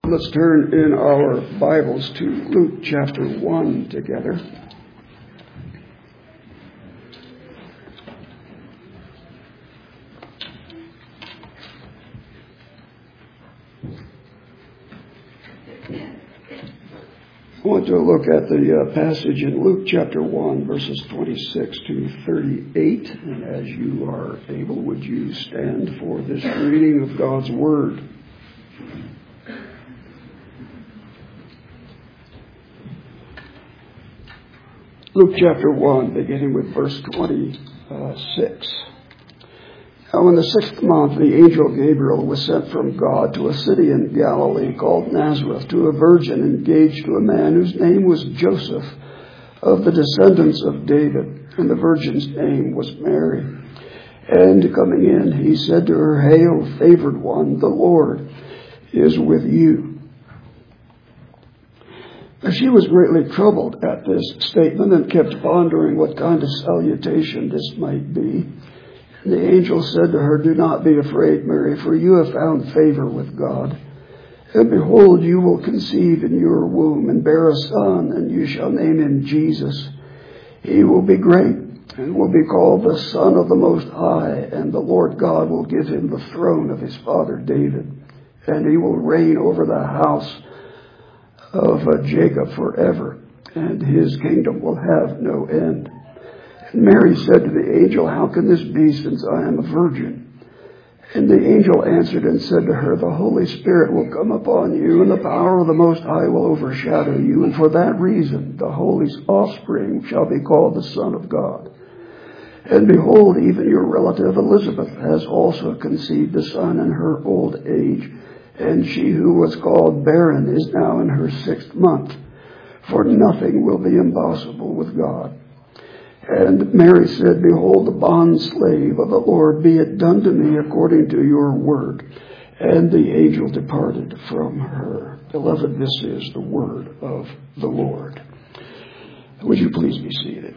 Let's turn in our Bibles to Luke chapter 1 together. I want to look at the passage in Luke chapter 1, verses 26 to 38. And as you are able, would you stand for this reading of God's Word? Luke chapter 1, beginning with verse 26. Now in the 6th month, the angel Gabriel was sent from God to a city in Galilee called Nazareth, to a virgin engaged to a man whose name was Joseph, of the descendants of David, and the virgin's name was Mary. And coming in, he said to her, "Hail, favored one, the Lord is with you." She was greatly troubled at this statement and kept pondering what kind of salutation this might be. And the angel said to her, "Do not be afraid, Mary, for you have found favor with God. And behold, you will conceive in your womb and bear a son, and you shall name him Jesus. He will be great and will be called the Son of the Most High, and the Lord God will give him the throne of his father David, and he will reign over the house of Jacob forever, and his kingdom will have no end." And Mary said to the angel, "How can this be, since I am a virgin?" And the angel answered and said to her, "The Holy Spirit will come upon you, and the power of the Most High will overshadow you, and for that reason the Holy offspring shall be called the Son of God. And behold, even your relative Elizabeth has also conceived a son in her old age, and she who was called barren is now in her 6th month, for nothing will be impossible with God." And Mary said, "Behold, the bondslave of the Lord, be it done to me according to your word." And the angel departed from her. Beloved, this is the word of the Lord. Would you please be seated?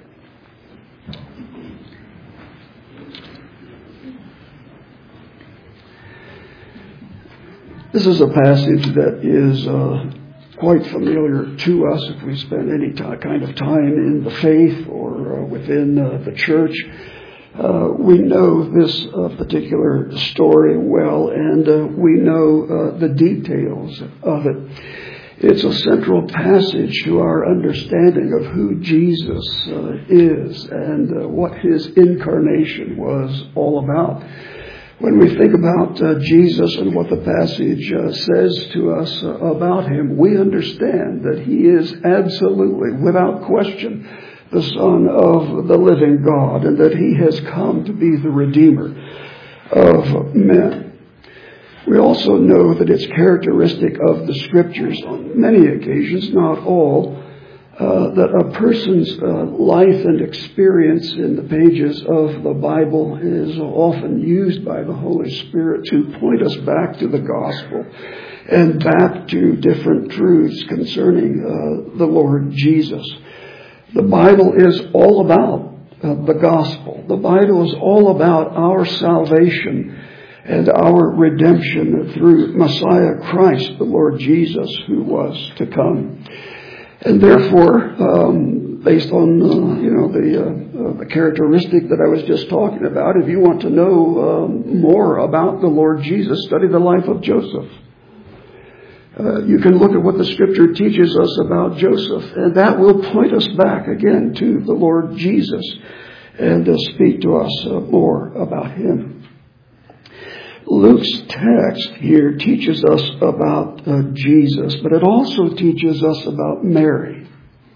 This is a passage that is quite familiar to us if we spend any kind of time in the faith or within the church. We know this particular story well, and we know the details of it. It's a central passage to our understanding of who Jesus is and what his incarnation was all about. When we think about Jesus and what the passage says to us about him, we understand that he is absolutely, without question, the Son of the living God, and that he has come to be the Redeemer of men. We also know that it's characteristic of the Scriptures on many occasions, not all, that a person's life and experience in the pages of the Bible is often used by the Holy Spirit to point us back to the gospel and back to different truths concerning the Lord Jesus. The Bible is all about the gospel. The Bible is all about our salvation and our redemption through Messiah Christ, the Lord Jesus, who was to come. And therefore, based on the characteristic that I was just talking about, if you want to know more about the Lord Jesus, study the life of Joseph. You can look at what the Scripture teaches us about Joseph, and that will point us back again to the Lord Jesus and speak to us more about him. Luke's text here teaches us about Jesus, but it also teaches us about Mary.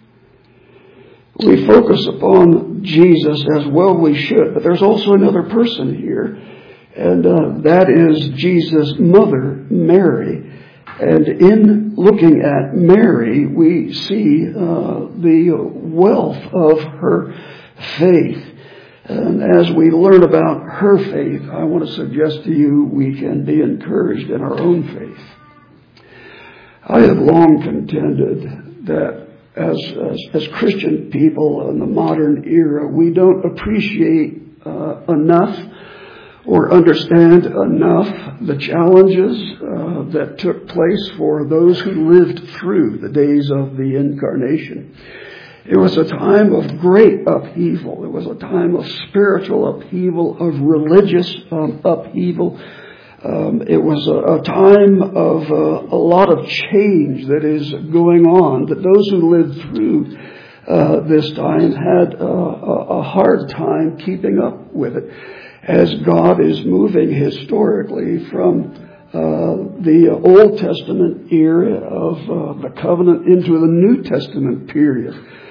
We focus upon Jesus as well we should, but there's also another person here, and that is Jesus' mother, Mary. And in looking at Mary, we see the wealth of her faith. And as we learn about her faith, I want to suggest to you we can be encouraged in our own faith. I have long contended that as Christian people in the modern era, we don't appreciate enough or understand enough the challenges that took place for those who lived through the days of the Incarnation. It was a time of great upheaval. It was a time of spiritual upheaval, of religious upheaval. It was a time of a lot of change that is going on, that those who lived through this time had a hard time keeping up with it, as God is moving historically from the Old Testament era of the covenant into the New Testament period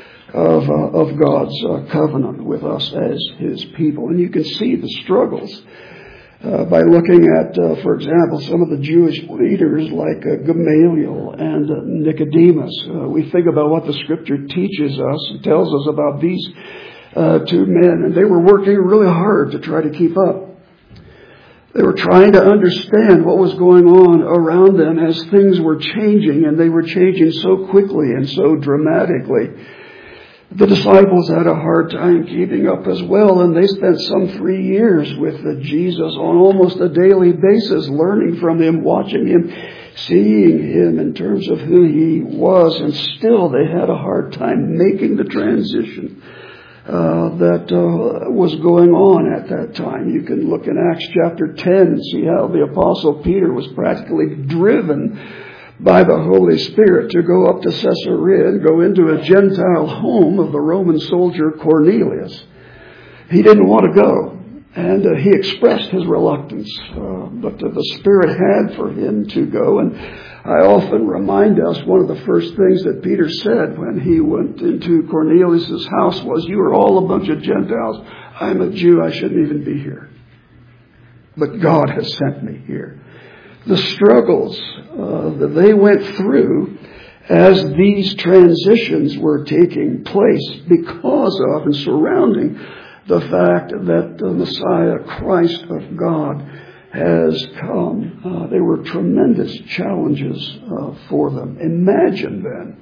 of God's covenant with us as His people. And you can see the struggles by looking at, for example, some of the Jewish leaders like Gamaliel and Nicodemus. We think about what the Scripture teaches us and tells us about these two men, and they were working really hard to try to keep up. They were trying to understand what was going on around them as things were changing, and they were changing so quickly and so dramatically. The disciples had a hard time keeping up as well, and they spent some 3 years with Jesus on almost a daily basis, learning from Him, watching Him, seeing Him in terms of who He was, and still they had a hard time making the transition that was going on at that time. You can look in Acts chapter 10 and see how the Apostle Peter was practically driven by the Holy Spirit to go up to Caesarea and go into a Gentile home of the Roman soldier Cornelius. He didn't want to go, and he expressed his reluctance, but the Spirit had for him to go. And I often remind us, one of the first things that Peter said when he went into Cornelius' house was, "You are all a bunch of Gentiles. I'm a Jew. I shouldn't even be here. But God has sent me here." The struggles that they went through as these transitions were taking place because of and surrounding the fact that the Messiah, Christ of God, has come. They were tremendous challenges for them. Imagine then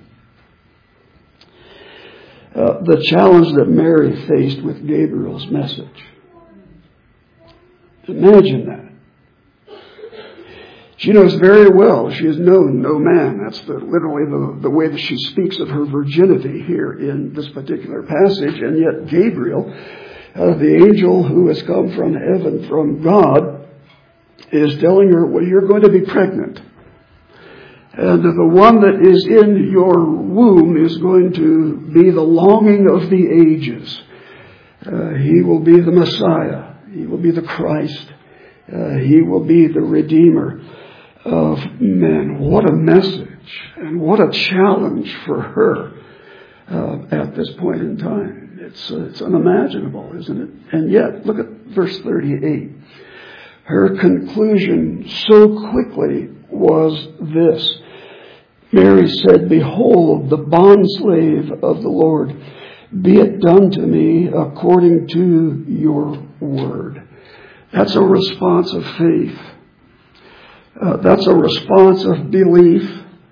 the challenge that Mary faced with Gabriel's message. Imagine that. She knows very well she has known no man. That's literally the way that she speaks of her virginity here in this particular passage. And yet Gabriel, the angel who has come from heaven, from God, is telling her, well, you're going to be pregnant. And the one that is in your womb is going to be the longing of the ages. He will be the Messiah. He will be the Christ. He will be the Redeemer of men. What a message and what a challenge for her at this point in time. It's unimaginable, isn't it? And yet, look at verse 38. Her conclusion so quickly was this. Mary said, "Behold, the bondslave of the Lord, be it done to me according to your word." That's a response of faith. That's a response of belief,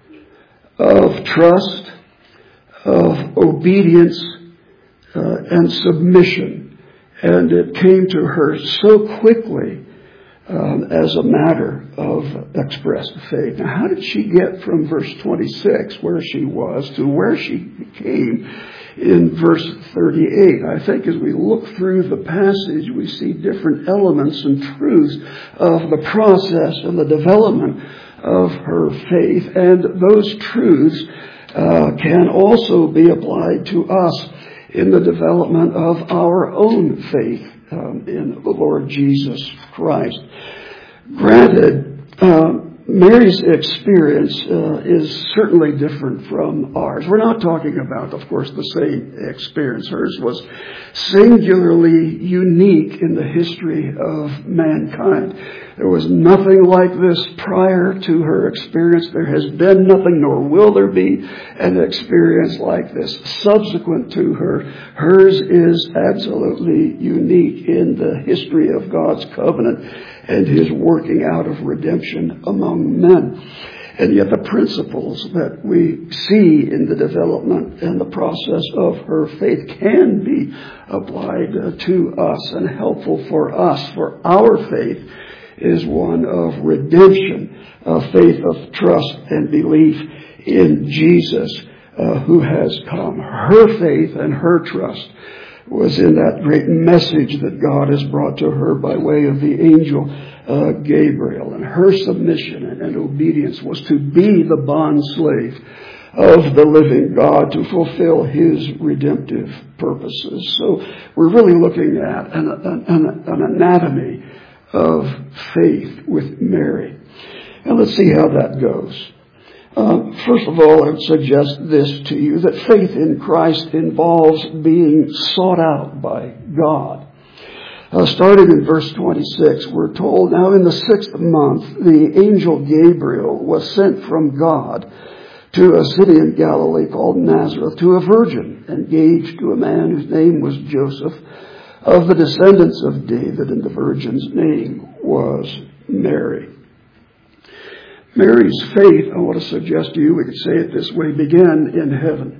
of trust, of obedience, and submission. And it came to her so quickly as a matter of expressed faith. Now, how did she get from verse 26, where she was, to where she came in verse 38? I think as we look through the passage, we see different elements and truths of the process and the development of her faith. And those truths can also be applied to us in the development of our own faith in the Lord Jesus Christ. Granted, Mary's experience is certainly different from ours. We're not talking about, of course, the same experience. Hers was singularly unique in the history of mankind. There was nothing like this prior to her experience. There has been nothing, nor will there be an experience like this subsequent to her. Hers is absolutely unique in the history of God's covenant and His working out of redemption among men. And yet the principles that we see in the development and the process of her faith can be applied to us and helpful for us. For our faith is one of redemption, a faith of trust and belief in Jesus who has come. Her faith and her trust was in that great message that God has brought to her by way of the angel Gabriel. And her submission and obedience was to be the bond slave of the living God to fulfill His redemptive purposes. So we're really looking at an anatomy of faith with Mary. And let's see how that goes. First of all, I would suggest this to you, that faith in Christ involves being sought out by God. Starting in verse 26, we're told, "Now in the 6th month, the angel Gabriel was sent from God to a city in Galilee called Nazareth, to a virgin engaged to a man whose name was Joseph, of the descendants of David, and the virgin's name was Mary." Mary's faith, I want to suggest to you, we could say it this way, began in heaven.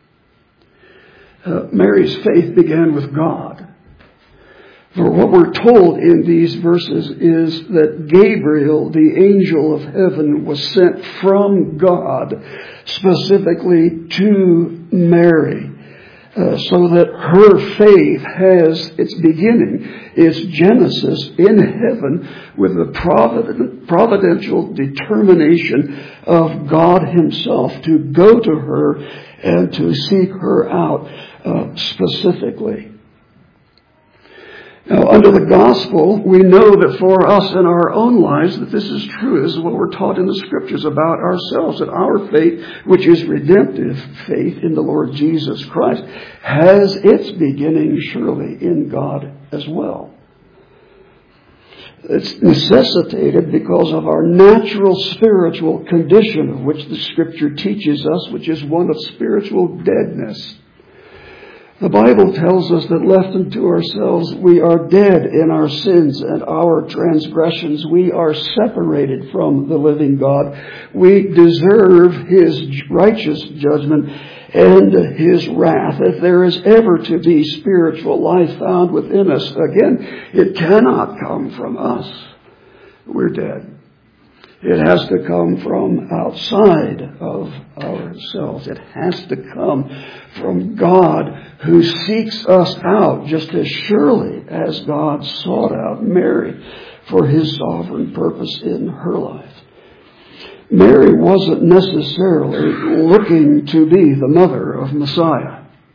Mary's faith began with God. For what we're told in these verses is that Gabriel, the angel of heaven, was sent from God specifically to Mary, so that her faith has its beginning, its genesis in heaven, with the providential determination of God Himself to go to her and to seek her out specifically. Now, under the gospel, we know that for us in our own lives that this is true. This is what we're taught in the Scriptures about ourselves, that our faith, which is redemptive faith in the Lord Jesus Christ, has its beginning surely in God as well. It's necessitated because of our natural spiritual condition, of which the Scripture teaches us, which is one of spiritual deadness. The Bible tells us that left unto ourselves, we are dead in our sins and our transgressions. We are separated from the living God. We deserve His righteous judgment and His wrath. If there is ever to be spiritual life found within us, again, it cannot come from us. We're dead. It has to come from outside of ourselves. It has to come from God, who seeks us out just as surely as God sought out Mary for His sovereign purpose in her life. Mary wasn't necessarily looking to be the mother of Messiah.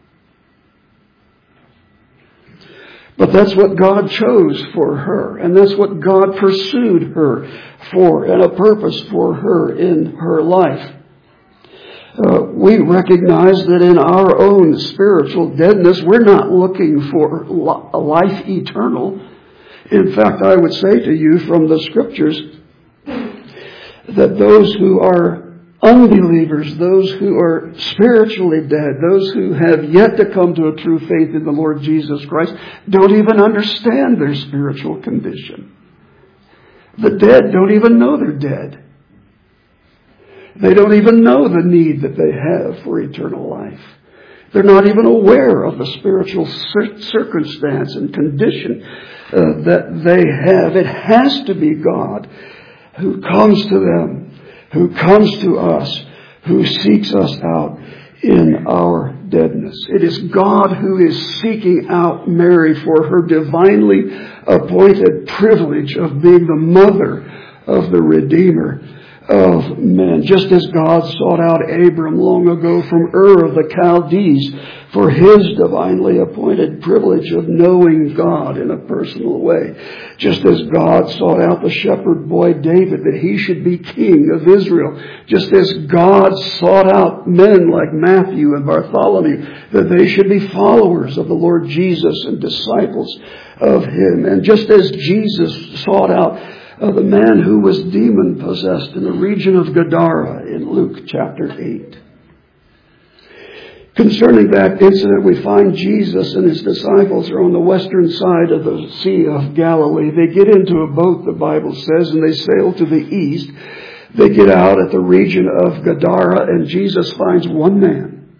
But that's what God chose for her, and that's what God pursued her for, and a purpose for her in her life. We recognize that in our own spiritual deadness, we're not looking for a life eternal. In fact, I would say to you from the Scriptures that those who are unbelievers, those who are spiritually dead, those who have yet to come to a true faith in the Lord Jesus Christ, don't even understand their spiritual condition. The dead don't even know they're dead. They don't even know the need that they have for eternal life. They're not even aware of the spiritual circumstance and condition that they have. It has to be God who comes to them, who comes to us, who seeks us out in our deadness. It is God who is seeking out Mary for her divinely appointed privilege of being the mother of the Redeemer of men. Just as God sought out Abram long ago from Ur of the Chaldees for his divinely appointed privilege of knowing God in a personal way. Just as God sought out the shepherd boy David that he should be king of Israel. Just as God sought out men like Matthew and Bartholomew that they should be followers of the Lord Jesus and disciples of Him. And just as Jesus sought out the man who was demon-possessed in the region of Gadara in Luke chapter 8. Concerning that incident, we find Jesus and His disciples are on the western side of the Sea of Galilee. They get into a boat, the Bible says, and they sail to the east. They get out at the region of Gadara, and Jesus finds one man.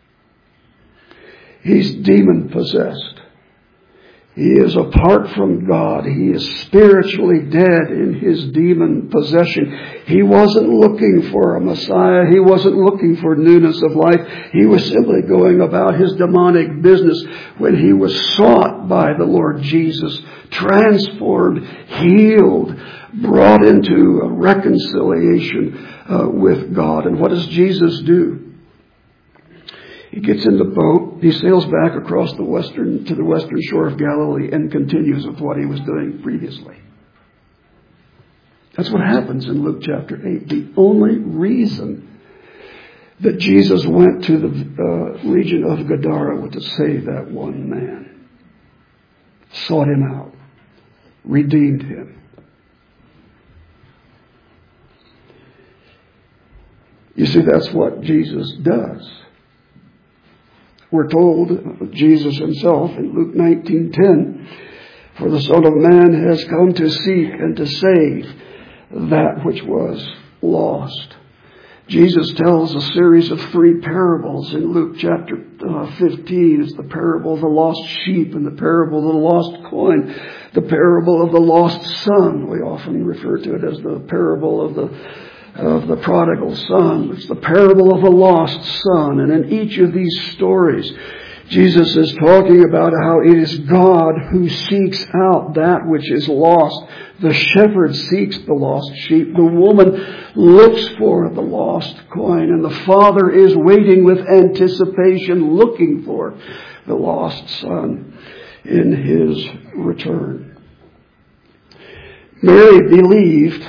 He's demon-possessed. He is apart from God. He is spiritually dead in his demon possession. He wasn't looking for a Messiah. He wasn't looking for newness of life. He was simply going about his demonic business when he was sought by the Lord Jesus, transformed, healed, brought into a reconciliation with God. And what does Jesus do? He gets in the boat, he sails back across to the western shore of Galilee and continues with what he was doing previously. That's what happens in Luke chapter 8. The only reason that Jesus went to the region of Gadara was to save that one man. Sought him out. Redeemed him. You see, that's what Jesus does. We're told, Jesus himself in Luke 19:10, for the Son of Man has come to seek and to save that which was lost. Jesus tells a series of 3 parables in Luke chapter 15. It's the parable of the lost sheep and the parable of the lost coin, the parable of the lost son. We often refer to it as the parable of the prodigal son. It's the parable of the lost son. And in each of these stories, Jesus is talking about how it is God who seeks out that which is lost. The shepherd seeks the lost sheep. The woman looks for the lost coin. And the father is waiting with anticipation, looking for the lost son in his return. Mary believed,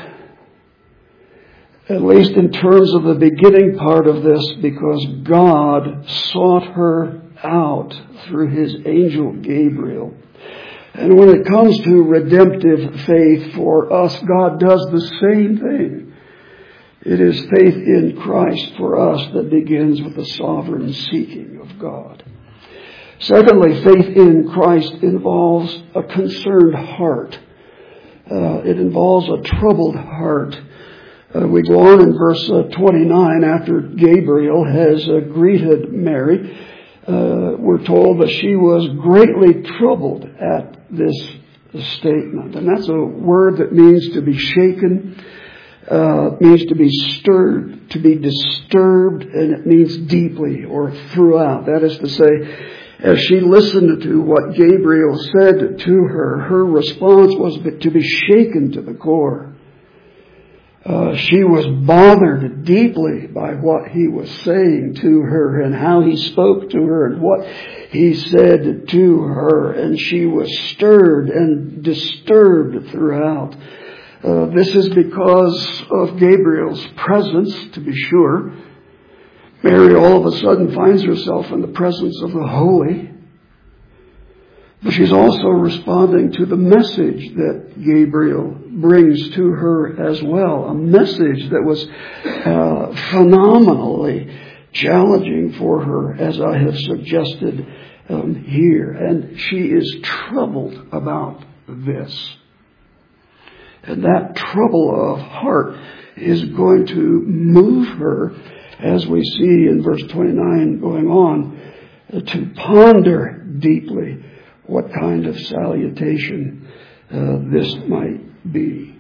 at least in terms of the beginning part of this, because God sought her out through his angel Gabriel. And when it comes to redemptive faith for us, God does the same thing. It is faith in Christ for us that begins with the sovereign seeking of God. Secondly, faith in Christ involves a concerned heart. It involves a troubled heart. We go on in verse 29, after Gabriel has greeted Mary, we're told that she was greatly troubled at this statement. And that's a word that means to be shaken, means to be stirred, to be disturbed, and it means deeply or throughout. That is to say, as she listened to what Gabriel said to her, her response was to be shaken to the core. She was bothered deeply by what he was saying to her and how he spoke to her and what he said to her. And she was stirred and disturbed throughout. This is because of Gabriel's presence, to be sure. Mary all of a sudden finds herself in the presence of the holy. But she's also responding to the message that Gabriel brings to her as well. A message that was phenomenally challenging for her, as I have suggested here. And she is troubled about this. And that trouble of heart is going to move her, as we see in verse 29 going on, to ponder deeply what kind of salutation this might be.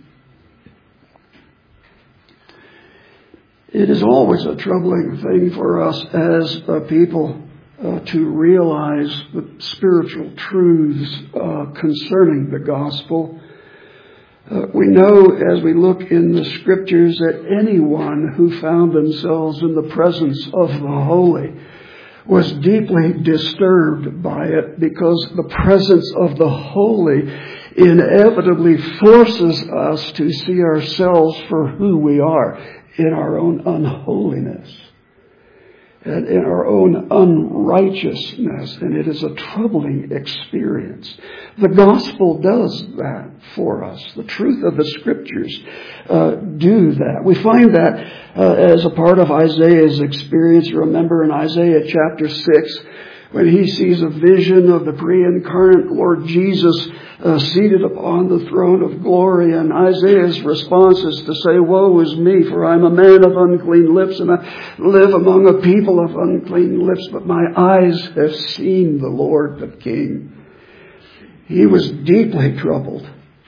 It is always a troubling thing for us as a people to realize the spiritual truths concerning the gospel. We know as we look in the scriptures that anyone who found themselves in the presence of the holy was deeply disturbed by it, because the presence of the holy inevitably forces us to see ourselves for who we are in our own unholiness and in our own unrighteousness. And it is a troubling experience. The gospel does that for us. The truth of the scriptures do that. We find that as a part of Isaiah's experience. Remember in Isaiah chapter 6, when he sees a vision of the pre-incarnate Lord Jesus seated upon the throne of glory. And Isaiah's response is to say, "Woe is me, for I'm a man of unclean lips, and I live among a people of unclean lips, but my eyes have seen the Lord the King." He was deeply troubled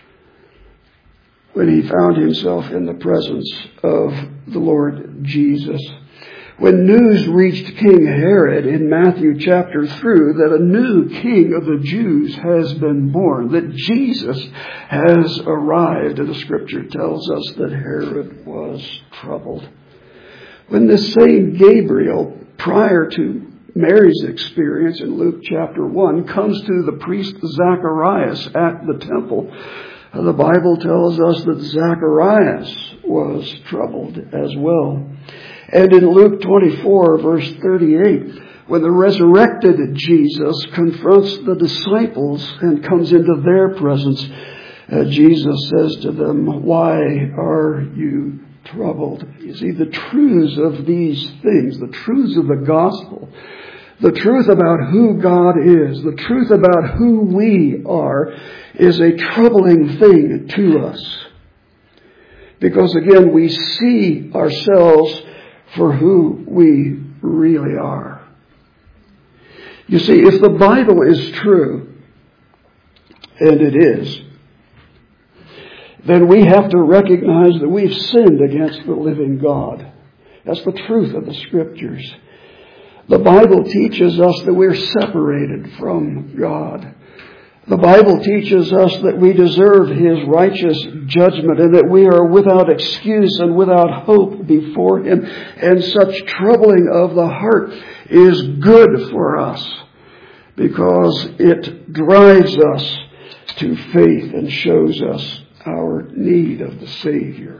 when he found himself in the presence of the Lord Jesus. When news reached King Herod in Matthew chapter 3 that a new king of the Jews has been born, that Jesus has arrived, and the scripture tells us that Herod was troubled. When this same Gabriel, prior to Mary's experience in Luke chapter 1, comes to the priest Zacharias at the temple, the Bible tells us that Zacharias was troubled as well. And in Luke 24, verse 38, when the resurrected Jesus confronts the disciples and comes into their presence, Jesus says to them, "Why are you troubled?" You see, the truths of these things, the truths of the gospel, the truth about who God is, the truth about who we are, is a troubling thing to us. Because again, we see ourselves for who we really are. You see, if the Bible is true, and it is, then we have to recognize that we've sinned against the living God. That's the truth of the Scriptures. The Bible teaches us that we're separated from God. The Bible teaches us that we deserve His righteous judgment and that we are without excuse and without hope before Him. And such troubling of the heart is good for us because it drives us to faith and shows us our need of the Savior.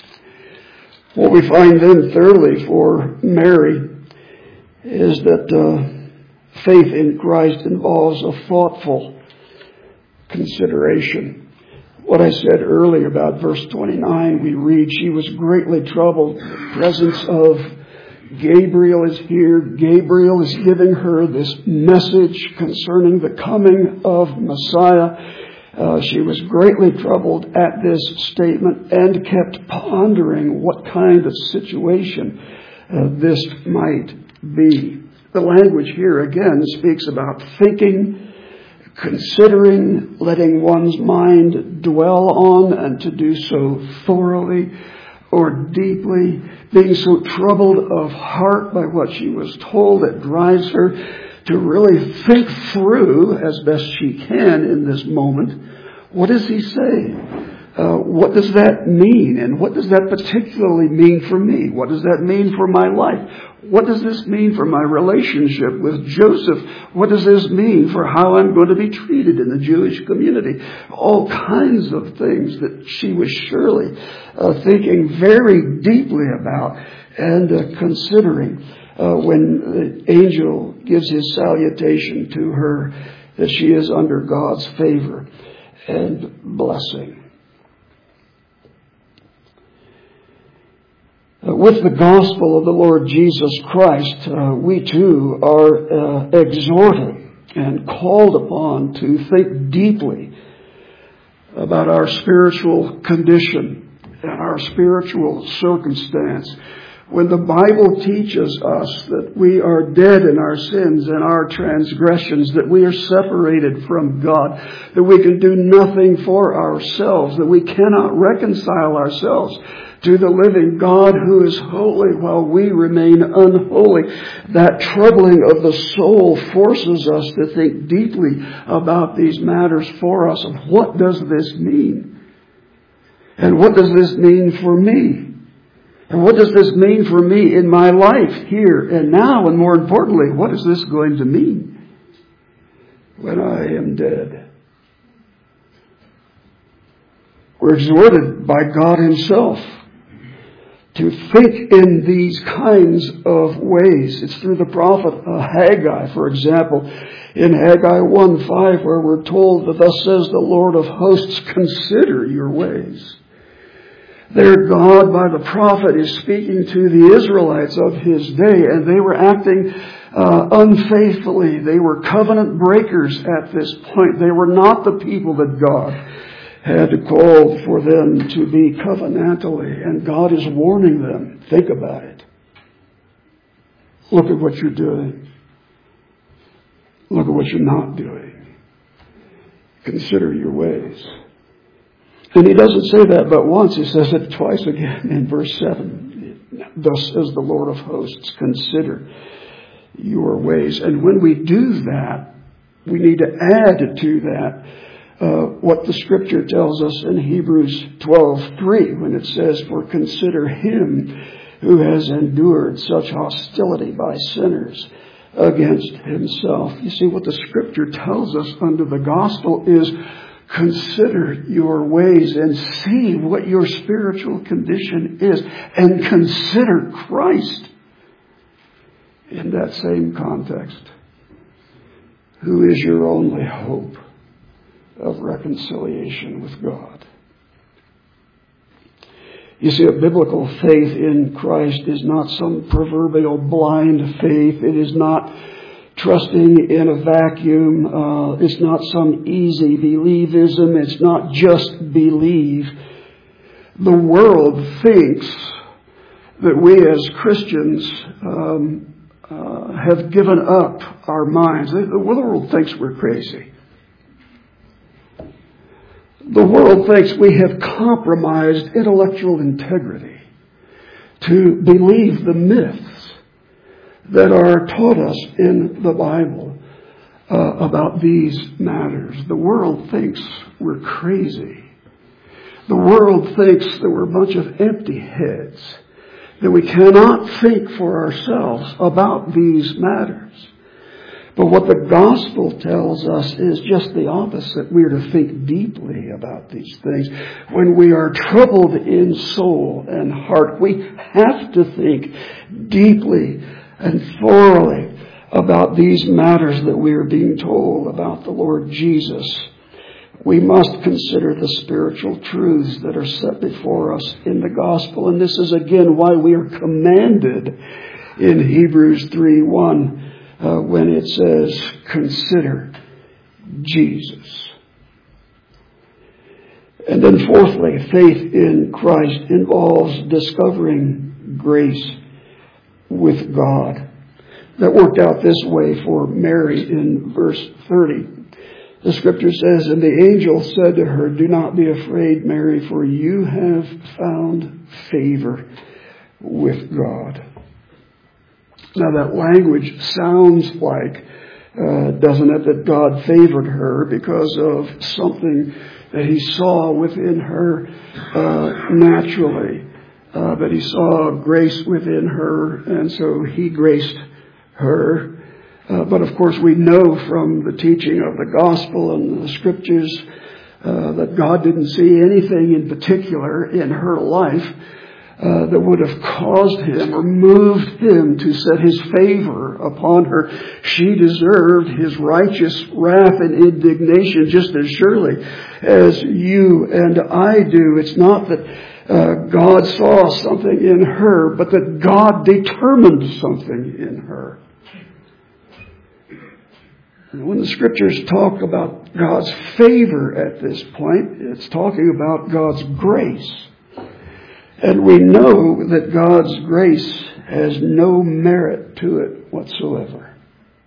What we find then, thirdly, for Mary is that faith in Christ involves a thoughtful consideration. What I said earlier about verse 29, we read, "She was greatly troubled. The presence of Gabriel is here. Gabriel is giving her this message concerning the coming of Messiah." She was greatly troubled at this statement and kept pondering what kind of situation this might be. The language here again speaks about thinking, considering, letting one's mind dwell on, and to do so thoroughly or deeply, being so troubled of heart by what she was told, it drives her to really think through as best she can in this moment. What does he say? What does that mean? And what does that particularly mean for me? What does that mean for my life? What does this mean for my relationship with Joseph? What does this mean for how I'm going to be treated in the Jewish community? All kinds of things that she was surely thinking very deeply about and considering when the angel gives his salutation to her, that she is under God's favor and blessing. With the gospel of the Lord Jesus Christ, we too are exhorted and called upon to think deeply about our spiritual condition and our spiritual circumstance. When the Bible teaches us that we are dead in our sins and our transgressions, that we are separated from God, that we can do nothing for ourselves, that we cannot reconcile ourselves to the living God who is holy while we remain unholy, that troubling of the soul forces us to think deeply about these matters for us. And what does this mean? And what does this mean for me? And what does this mean for me in my life here and now? And more importantly, what is this going to mean when I am dead? We're exhorted by God Himself to think in these kinds of ways. It's through the prophet Haggai, for example, in Haggai 1:5, where we're told that thus says the Lord of hosts, consider your ways. There God, by the prophet, is speaking to the Israelites of his day, and they were acting unfaithfully. They were covenant breakers at this point. They were not the people that God had called for them to be covenantally. And God is warning them. Think about it. Look at what you're doing. Look at what you're not doing. Consider your ways. And he doesn't say that but once. He says it twice again in verse 7. Thus says the Lord of hosts, consider your ways. And when we do that, we need to add to that what the Scripture tells us in Hebrews 12:3 when it says, for consider him who has endured such hostility by sinners against himself. You see, what the Scripture tells us under the gospel is consider your ways and see what your spiritual condition is, and consider Christ in that same context, who is your only hope of reconciliation with God. You see, a biblical faith in Christ is not some proverbial blind faith. It is not trusting in a vacuum. It's not some easy believism. It's not just believe. The world thinks that we as Christians have given up our minds. The world thinks we're crazy. The world thinks we have compromised intellectual integrity to believe the myths that are taught us in the Bible about these matters. The world thinks we're crazy. The world thinks that we're a bunch of empty heads, that we cannot think for ourselves about these matters. But what the gospel tells us is just the opposite. We are to think deeply about these things. When we are troubled in soul and heart, we have to think deeply and thoroughly about these matters that we are being told about the Lord Jesus. We must consider the spiritual truths that are set before us in the gospel. And this is again why we are commanded in Hebrews 3:1 when it says, consider Jesus. And then fourthly, faith in Christ involves discovering grace with God. That worked out this way for Mary in verse 30. The Scripture says, and the angel said to her, do not be afraid, Mary, for you have found favor with God. Now that language sounds like, doesn't it, that God favored her because of something that he saw within her naturally. That he saw grace within her, and so he graced her. But of course we know from the teaching of the gospel and the Scriptures that God didn't see anything in particular in her life that would have caused him or moved him to set his favor upon her. She deserved his righteous wrath and indignation just as surely as you and I do. It's not that God saw something in her, but that God determined something in her. And when the Scriptures talk about God's favor at this point, it's talking about God's grace. And we know that God's grace has no merit to it whatsoever.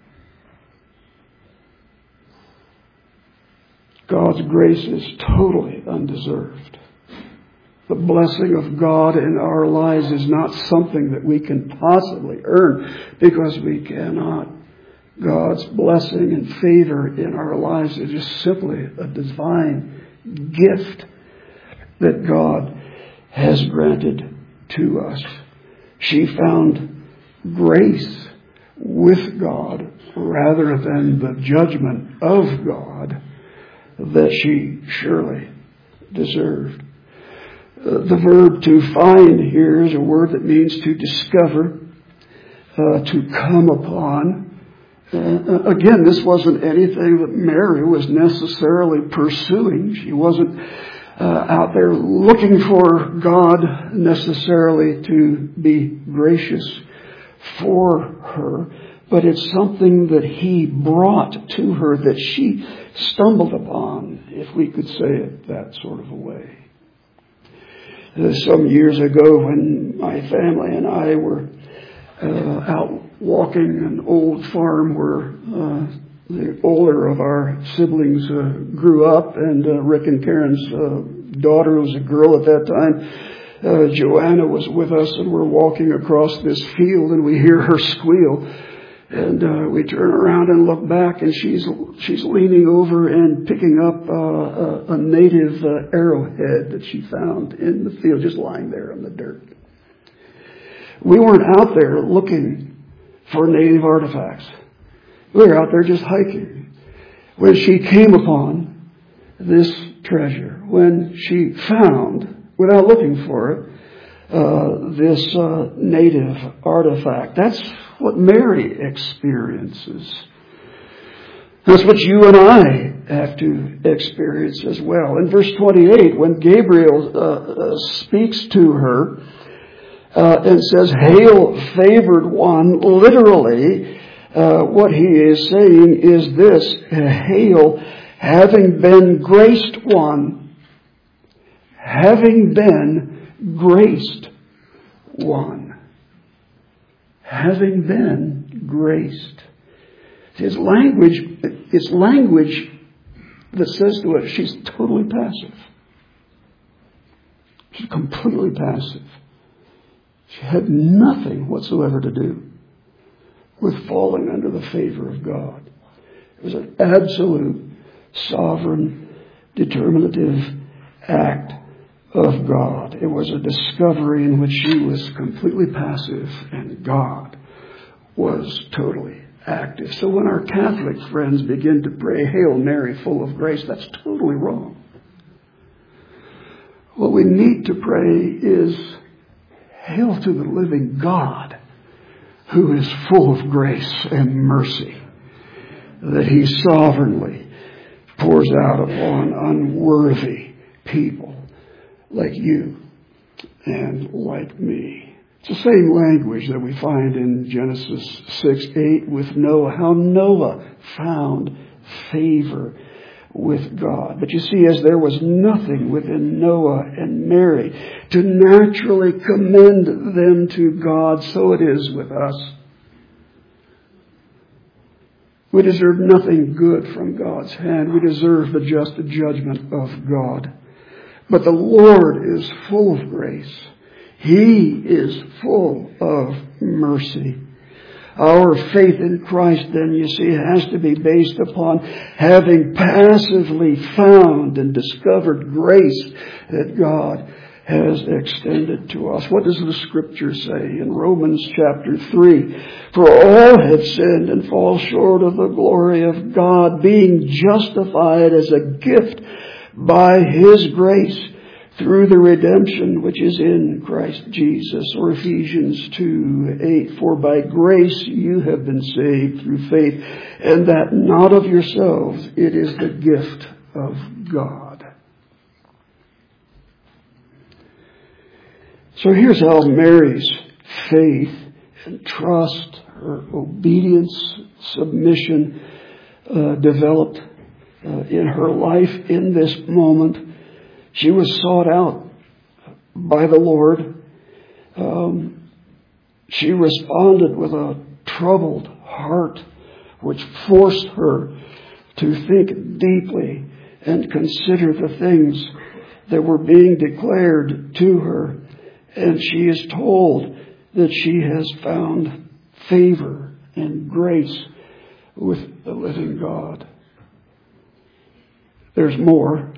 God's grace is totally undeserved. The blessing of God in our lives is not something that we can possibly earn, because we cannot. God's blessing and favor in our lives is just simply a divine gift that God has granted to us. She found grace with God rather than the judgment of God that she surely deserved. The verb to find here is a word that means to discover, to come upon. Again, this wasn't anything that Mary was necessarily pursuing. She wasn't out there looking for God necessarily to be gracious for her. but it's something that He brought to her that she stumbled upon, if we could say it that sort of a way. Some years ago, when my family and I were out walking an old farm where the older of our siblings grew up, and Rick and Karen's daughter was a girl at that time. Joanna was with us, and we're walking across this field, and we hear her squeal. And we turn around and look back, and she's leaning over and picking up a native arrowhead that she found in the field, just lying there in the dirt. We weren't out there looking for native artifacts. We were out there just hiking. When she came upon this treasure, when she found, without looking for it, this native artifact, that's what Mary experiences. That's what you and I have to experience as well. In verse 28, when Gabriel speaks to her and says, "Hail, favored one," literally what he is saying is this: "Hail, having been graced one." Having been graced one. Having been graced. It's language that says to us she's totally passive. She's completely passive. She had nothing whatsoever to do with falling under the favor of God. It was an absolute, sovereign, determinative act of God. It was a discovery in which she was completely passive and God was totally active. So when our Catholic friends begin to pray, "Hail Mary, full of grace," that's totally wrong. What we need to pray is, "Hail to the living God, who is full of grace and mercy, that He sovereignly pours out upon unworthy people like you and like me." It's the same language that we find in Genesis 6:8 with Noah, how Noah found favor with God. But you see, as there was nothing within Noah and Mary to naturally commend them to God, so it is with us. We deserve nothing good from God's hand. We deserve the just judgment of God. But the Lord is full of grace. He is full of mercy. Our faith in Christ, then, you see, has to be based upon having passively found and discovered grace that God has extended to us. What does the Scripture say in Romans chapter 3? "For all have sinned and fall short of the glory of God, being justified as a gift by His grace through the redemption which is in Christ Jesus." Or Ephesians 2:8, "For by grace you have been saved through faith, and that not of yourselves, it is the gift of God." So here's how Mary's faith and trust, her obedience, submission developed in her life in this moment. She was sought out by the Lord. She responded with a troubled heart, which forced her to think deeply and consider the things that were being declared to her. And she is told that she has found favor and grace with the living God. There's more.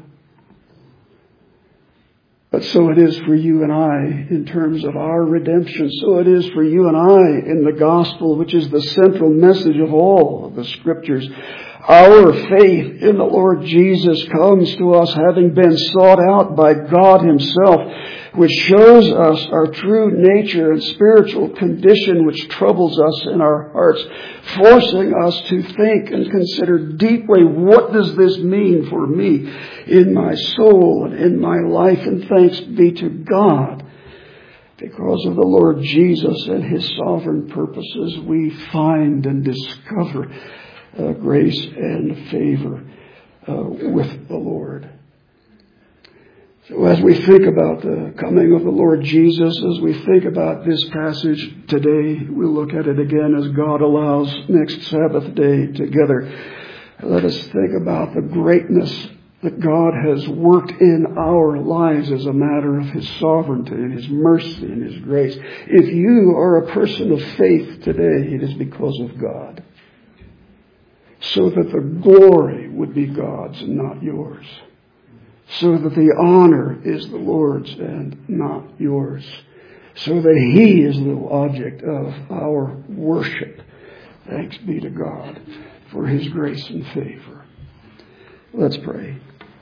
But so it is for you and I in terms of our redemption. So it is for you and I in the gospel, which is the central message of all of the Scriptures. Our faith in the Lord Jesus comes to us having been sought out by God Himself, which shows us our true nature and spiritual condition, which troubles us in our hearts, forcing us to think and consider deeply, what does this mean for me in my soul and in my life? And thanks be to God Because of the Lord Jesus and His sovereign purposes, we find and discover grace and favor with the Lord. So as we think about the coming of the Lord Jesus, as we think about this passage today, we'll look at it again as God allows next Sabbath day together. Let us think about the greatness that God has worked in our lives as a matter of His sovereignty and His mercy and His grace. If you are a person of faith today, it is because of God. So that the glory would be God's and not yours. So that the honor is the Lord's and not yours. So that He is the object of our worship. Thanks be to God for His grace and favor. Let's pray.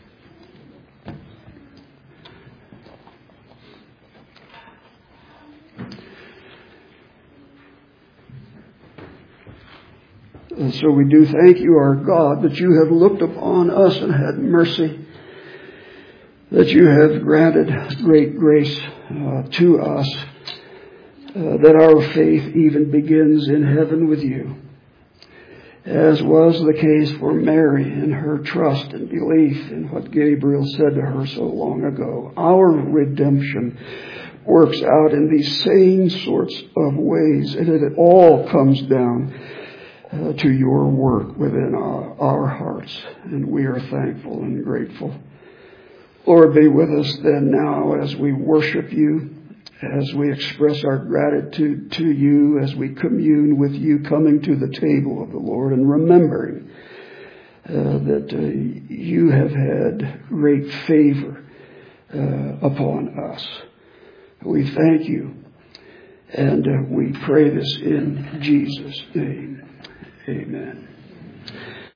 And so we do thank you, our God, that you have looked upon us and had mercy, that you have granted great grace to us, that our faith even begins in heaven with you, as was the case for Mary in her trust and belief in what Gabriel said to her so long ago. Our redemption works out in these same sorts of ways, and it all comes down to your work within our hearts, and we are thankful and grateful. Lord, be with us then now as we worship you, as we express our gratitude to you, as we commune with you, coming to the table of the Lord and remembering that you have had great favor upon us. We thank you, and we pray this in Jesus' name. Amen.